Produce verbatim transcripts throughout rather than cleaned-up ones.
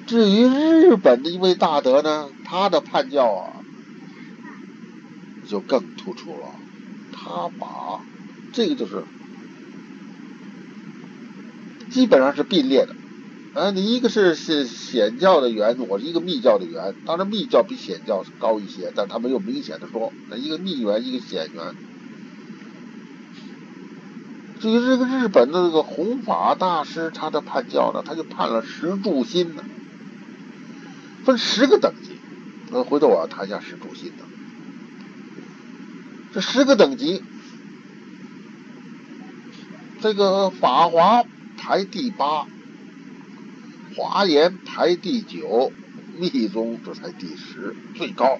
至于日本的一位大德呢，他的判教啊就更突出了，他把这个就是基本上是并列的。啊，你一个是是显教的源，我是一个密教的源，当然密教比显教是高一些，但他没有明显的说，那一个密源，一个显源。至于这个日本的这个弘法大师，他的判教呢，他就判了十住心呢，分十个等级。那回头我要谈一下十住心的。这十个等级，这个法华排第八，华严排第九，密宗这才第十，最高。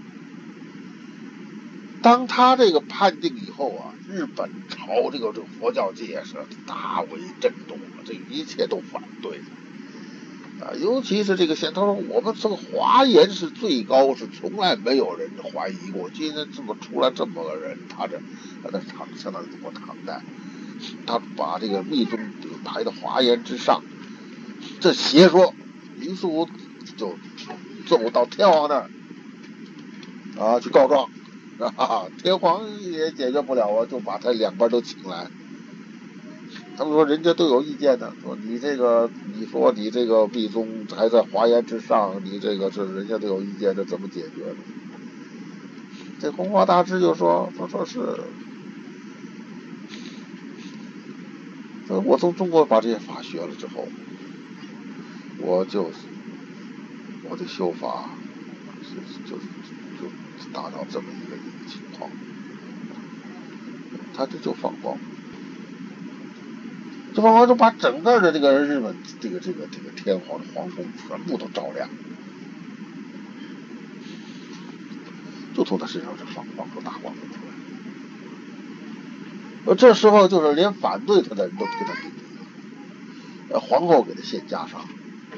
当他这个判定以后啊，日本朝这个这个佛教界是大为震动了，这一切都反对啊，尤其是这个现，他说我们这个华严是最高，是从来没有人怀疑过，今天这么出来这么个人，他这他的唐相当于中国唐代，他把这个密宗排到华严之上，这邪说，于是乎就走到天皇那儿啊去告状。啊，天皇也解决不了啊，就把他两边都请来。他们说人家都有意见的，说你这个，你说你这个密宗还在华严之上，你这个是人家都有意见，这怎么解决呢？这弘法大师就说，说说是，说我从中国把这些法学了之后，我就我的修法就就就达到这么一个一个情况。他这就放光，这放光就把整个的这个日本这个这个这个天皇的皇宫全部都照亮，就从他身上这放放出大光出来。而这时候就是连反对他的人都给他顶礼，皇后给他献袈裟。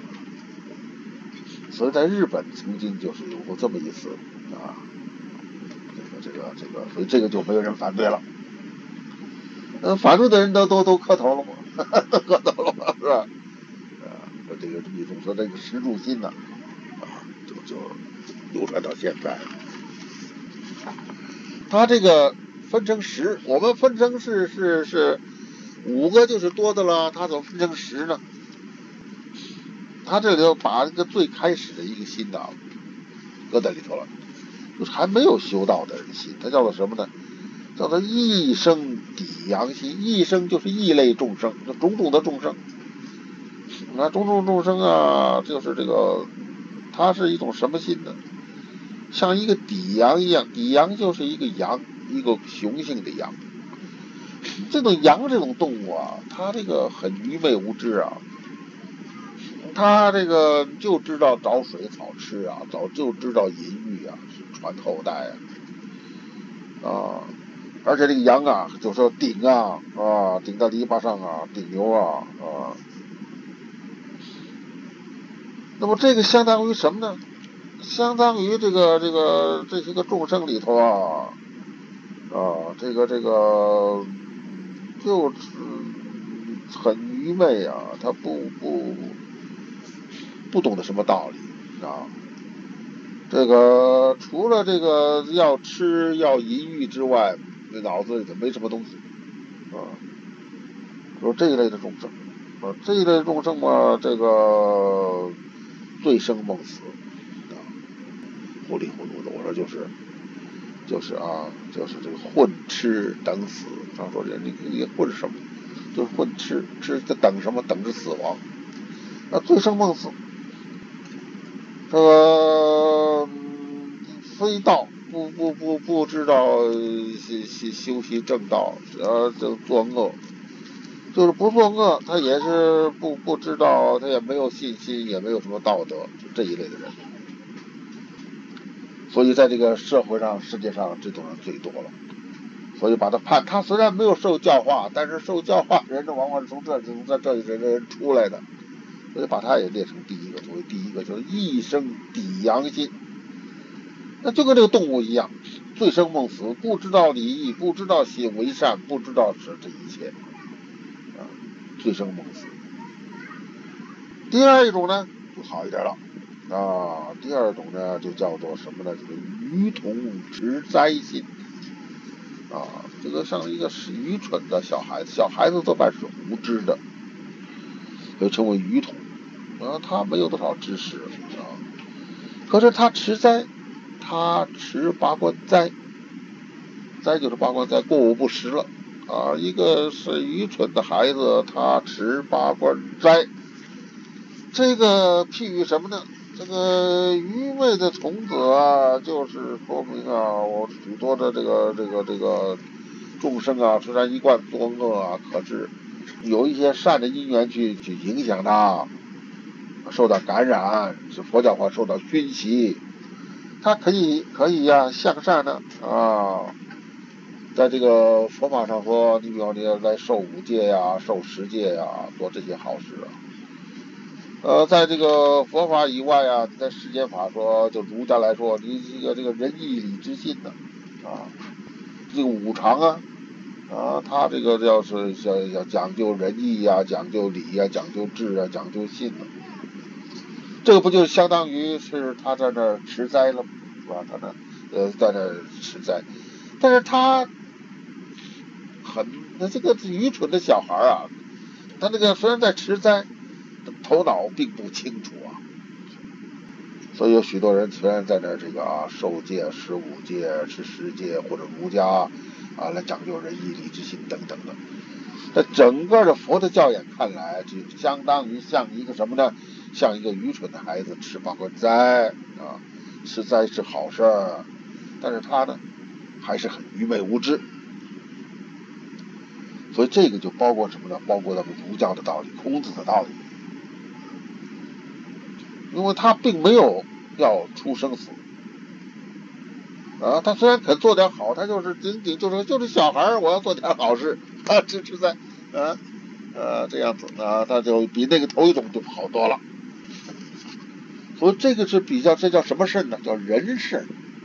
所以在日本曾经就是有过这么一次啊，这个这个这个，所以这个就没有人反对了。呃，反对的人都都都磕头了嘛，都磕头了嘛，是吧？啊，这个密宗说这个十住心呢，啊，就就流传到现在。他这个分成十，我们分成是是是五个就是多的了，他怎么分成十呢？他这里头把这个最开始的一个心呐搁在里头了，就是还没有修道的人心，他叫做什么呢？叫做异生抵阳心。异生就是异类众生，就种种的众生。那种种众生啊，就是这个，它是一种什么心呢？像一个抵阳一样，抵阳就是一个阳，一个雄性的阳。这种阳这种动物啊，它这个很愚昧无知啊，它这个就知道找水草吃啊，早就知道淫欲啊，是传后代啊，啊，而且这个羊啊，就说顶啊啊，顶在篱笆上啊，顶牛啊啊。那么这个相当于什么呢？相当于这个这个这些个众生里头啊啊，这个这个就是很愚昧啊，他不不不懂得什么道理啊。这个除了这个要吃要淫欲之外，那脑子里头没什么东西啊。说这一类的众生，啊，这一类的众生嘛，这个醉生梦死啊，糊里糊涂的。我说就是就是啊，就是这个混吃等死。他说人你你混什么？就是混吃，吃在等什么？等着死亡。那醉生梦死，这个非道不不不不知道修修习正道，呃，就作恶。就是不作恶，他也是不不知道，他也没有信心，也没有什么道德，就这一类的人。所以在这个社会上、世界上，这种人最多了。所以把他判，他虽然没有受教化，但是受教化人呢，往往是从这从这这里人出来的。所以把他也列成第一个，作为第一个就是一生抵阳心。那就跟这个动物一样，醉生梦死，不知道礼义，不知道行为善，不知道是这一切。醉生梦死。第二一种呢， 就好一点了。啊，第二种呢就叫做什么呢？这个愚童持灾心。啊，这个像一个是愚蠢的小孩子，小孩子多半是无知的，就称为愚童。啊，他没有多少知识啊，可是他持灾，他持八关灾，灾就是八关灾，过午不食了。啊，一个是愚蠢的孩子，他持八关斋，这个譬喻什么呢？这个愚昧的童子啊，就是说明啊，我许多的这个这个这个众生啊，虽然一贯作恶啊，可是有一些善的因缘去去影响他，受到感染，是佛教化受到熏习，他可以可以呀、啊、向善的啊。在这个佛法上说，你比方你要来受五戒呀、受十戒呀，做这些好事啊。呃，在这个佛法以外啊，在世间法说，就儒家来说，你这个这个仁义礼智信呢，啊，这个五常啊，啊，他这个要是要要讲究仁义呀、啊，讲究礼呀、啊，讲究智啊，讲究信呢，这个不就相当于是他在那儿持斋了吗？是吧？他那呃在那儿持斋，但是他。很，那这个愚蠢的小孩啊，他那个虽然在持斋，头脑并不清楚啊，所以有许多人虽然在那这个啊受戒、持五戒、持十戒或者儒家啊来讲究仁义礼智信等等的，在整个的佛的教演看来，就相当于像一个什么呢？像一个愚蠢的孩子持八关斋啊，持斋是好事儿，但是他呢还是很愚昧无知。所以这个就包括什么呢？包括咱们儒教的道理，孔子的道理，因为他并没有要出生死啊，他虽然肯做点好，他就是仅仅就是就是小孩，我要做点好事，他支持在啊呃这样子啊，他就比那个头一种就好多了。所以这个是比较，这叫什么事呢？叫人事。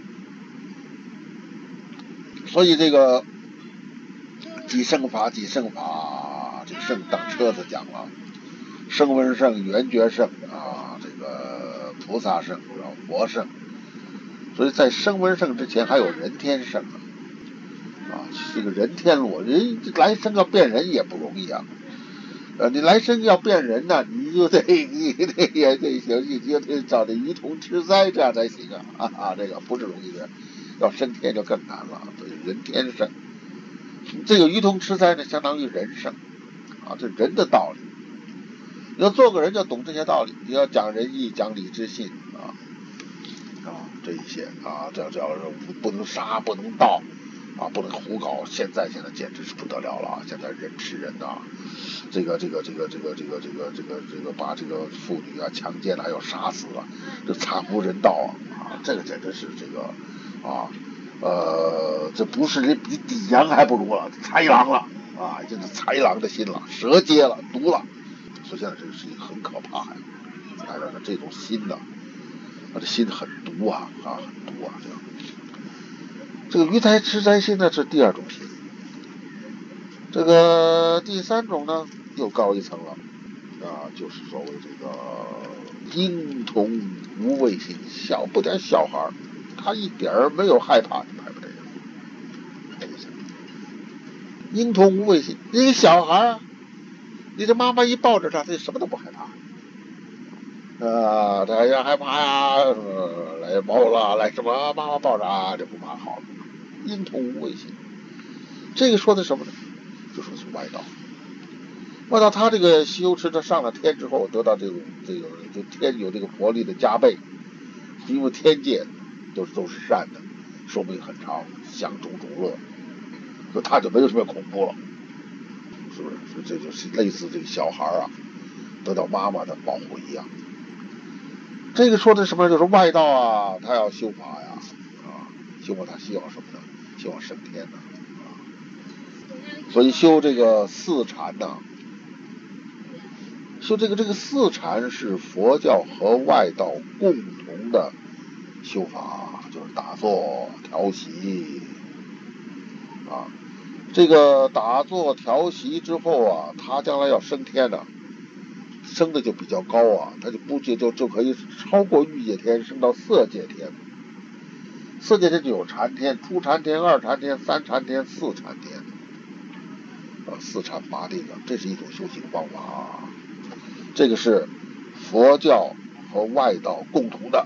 所以这个几圣法，几圣法，这个圣当车子讲了。声闻圣、缘觉圣啊，这个菩萨圣、佛圣，所以在声闻圣之前还有人天圣啊，这个人天罗，人来生要变人也不容易啊，呃，你来生要变人呢、啊，你就得你得也得行，你就得找这愚童持灾这样才行啊啊，这个不是容易的，要升天就更难了，所以人天圣，这个愚童持灾呢，相当于人圣啊，这人的道理。你要做个人就懂这些道理，你要讲仁义、讲礼智信啊啊这一些啊，这叫不能杀、不能盗啊，不能胡搞。现在现在简直是不得了了，现在人吃人呐、啊，这个这个这个这个这个这个这个这个把这个妇女啊强奸了，要杀死了，这惨无人道啊啊！这个简直是这个啊呃，这不是比比羊还不如了，豺狼了啊，已经是豺狼的心了，蛇蝎了，毒了。所以现在这个事情很可怕呀、啊，哎，这种心呢、啊，啊，这心很毒啊，啊，很毒啊，这样。这个愚胎痴灾心呢是第二种心，这个第三种呢又高一层了，啊，就是所谓这个婴童无畏心，小不点小孩，他一点儿没有害怕，你害怕这个？婴童无畏心，一个小孩啊。你这妈妈一抱着他，他就什么都不害怕。啊，他要害怕呀，呃、来猫了，来什么，妈妈抱着啊，就不怕好了。婴童无畏心，这个说的什么呢？就说是外道。外道他这个修持，他上了天之后，得到这种这个就天有这个佛力的加倍，因为天界都是都是善的，寿命很长，享种种乐，所以他就没有什么恐怖了。是不是？这就是类似这个小孩啊，得到妈妈的保护一样。这个说的什么？就是外道啊，他要修法呀，啊，修法他希望什么呢？希望升天呢，啊。所以修这个四禅呢，修这个这个四禅是佛教和外道共同的修法，就是打坐、调息，啊。这个打坐调息之后啊，他将来要升天的， 升的就比较高啊，他就不就就就可以超过欲界天，升到色界天。色界天就有禅天、初禅天、二禅天、三禅天、四禅天，啊，四禅八定啊，这是一种修行方法啊。这个是佛教和外道共同的，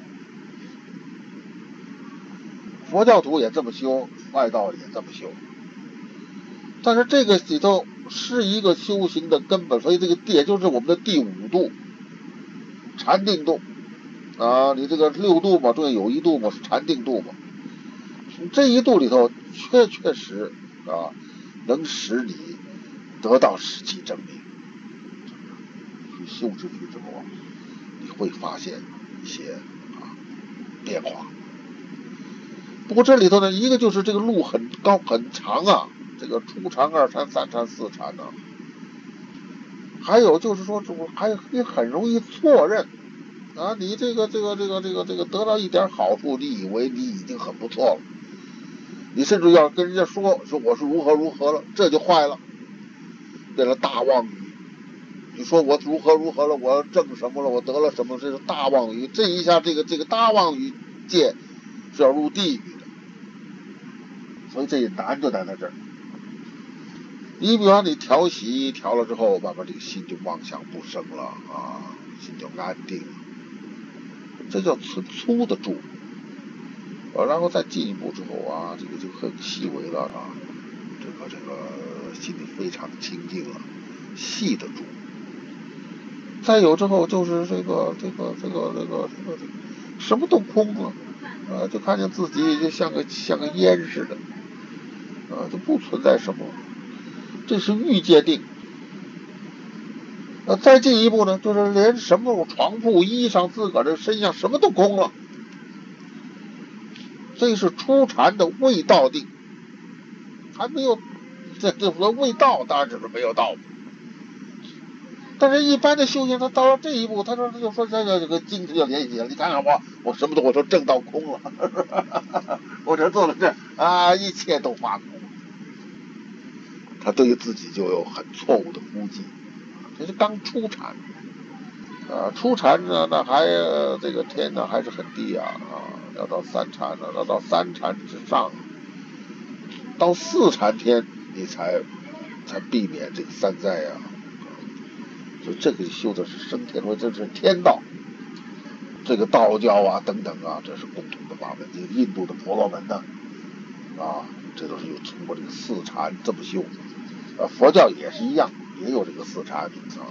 佛教徒也这么修，外道也这么修。但是这个里头是一个修行的根本，所以这个也就是我们的第五度，禅定度啊。你这个六度嘛，中间有一度嘛是禅定度嘛，这一度里头确确实啊，能使你得到实际证明。去修持去之后啊，你会发现一些啊变化。不过这里头呢，一个就是这个路很高很长啊，这个初禅、二禅、三禅、四禅呢，还有就是说，还你很容易错认啊，你这个这个这个这个这个得到一点好处，你以为你已经很不错了，你甚至要跟人家说说我是如何如何了，这就坏了，变了大妄语。你说我如何如何了，我挣什么了，我得了什么，这是大妄语。这一下这个这个大妄语界是要入地狱的，所以这也难就难在这儿。你比方你调息调了之后，慢慢这个心就妄想不生了啊，心就安定了，这叫粗粗的住啊。然后再进一步之后啊，这个就很细微了啊，这个这个心里非常清净了，细的住。再有之后就是这个这个这个这个这个什么都空了啊，就看见自己就像个像个烟似的啊，就不存在什么。这是欲界定。呃，再进一步呢，就是连什么床铺、衣裳、自个儿的身上什么都空了，这是初禅的味道定，还没有这这说味道，当然就是没有道。但是，一般的修行，他到了这一步，他说他就说这个这个精神就联系了。你看看我，我什么都我都正到空了，我这做了这啊，一切都发空。他对于自己就有很错误的估计，这是刚初禅啊，初禅呢，那还这个天呢还是很低啊啊，要到三禅呢，要到三禅之上，到四禅天你才才避免这个三灾啊。所以这个修的是升天位，这是天道。这个道教啊等等啊，这是共同的法门。这个印度的婆罗门呢，啊，这都是有通过这个四禅这么修。啊，佛教也是一样，也有这个四禅啊。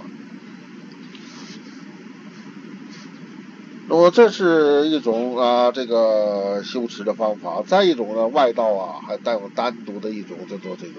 那么这是一种啊，这个修持的方法。再一种呢，外道啊，还带有单独的一种叫做这个。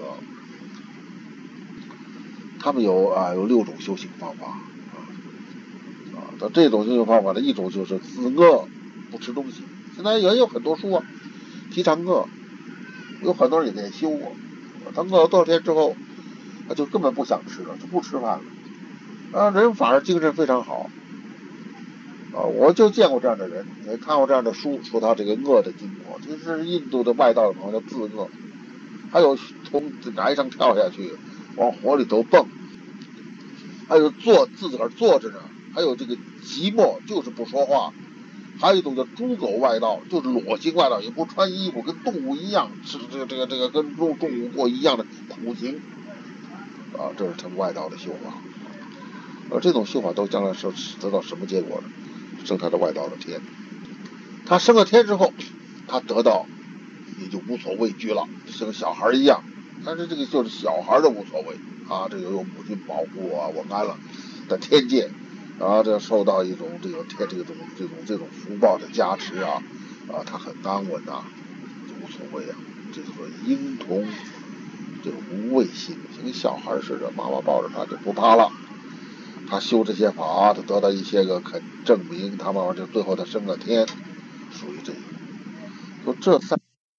他们有啊有六种修行方法啊啊，那这种修行方法呢，一种就是自饿不吃东西。现在也有很多书啊提倡饿，有很多人也在修过。他饿了多少天之后，他就根本不想吃了，就不吃饭了啊，人反而精神非常好啊。我就见过这样的人，也看过这样的书，说他这个饿的经过。这是印度的外道的朋友叫自饿，还有从崖上跳下去往火里头蹦，还有坐自个儿坐着呢，还有这个寂寞就是不说话，还有一种叫猪狗外道，就是裸行外道，也不穿衣服，跟动物一样，是这个这个这个跟动动物过一样的苦行啊，这是他们外道的修法。而这种修法都将来是得到什么结果呢？升他的外道的天，他升了天之后，他得到也就无所畏惧了，像小孩一样。但是这个就是小孩的无所谓啊，这个有母亲保护啊，我安了的天界啊，这受到一种这个天这种这种这种福报的加持啊啊，他很安稳啊，就无所谓啊。这就是说婴童这种无畏心，就跟小孩似的，妈妈抱着他就不怕了。他修这些法，他得到一些个肯证明，他慢慢就最后他升了天，属于这个。说这三。